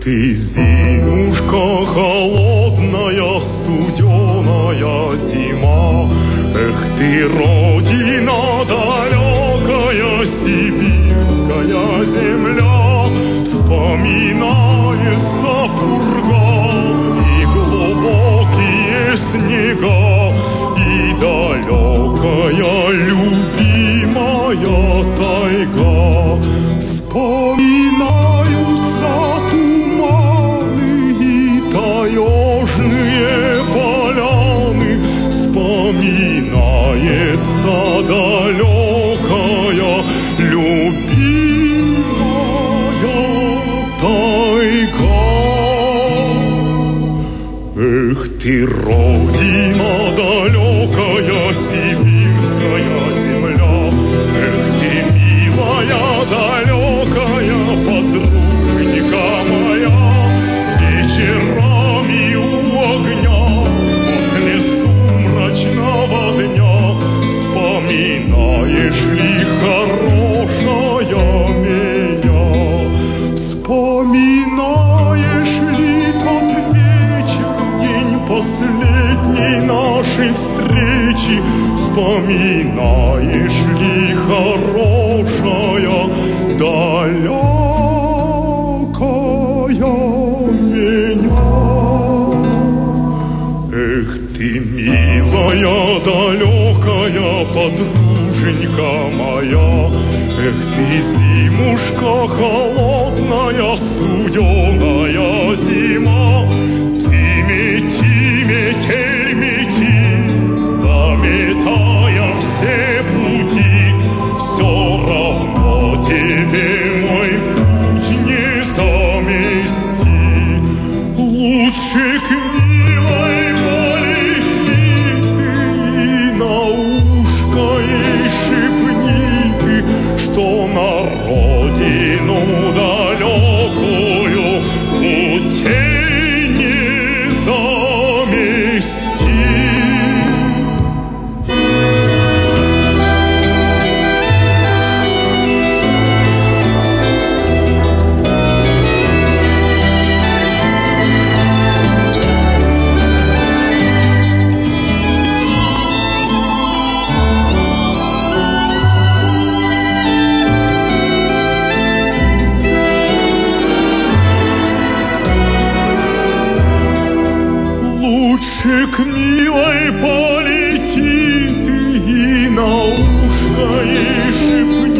ты, зимушка холодная, студеная зима. Эх ты, родина далекая, сибирская земля. Вспоминается пурга и глубокие снега, и далекая любимая тайга. Вспоминаются туманы и таежные поляны, вспоминается далекая любимая тайга. Эх ты, родина далекая, сибирская земля, эх ты, милая далекая подруженька моя, вечерами у огня после сумрачного дня вспоминаешь ли, хорошая, меня? Вспоминаешь ли тот вечер, день последней нашей встречи? Вспоминаешь ли, хорошая, далекая меня? Эх ты, милая, далекая подруженька моя, эх ты, зимушка холодная, студеная зима. Ты мети, метель мети, заметая все пути, все равно тебе мой путь не замести. Лучше к милой полети ты и на ушко ей шепни ты, что на родину далекую путей не замести. Лучше к милой полети ты и на ушко ей шепни.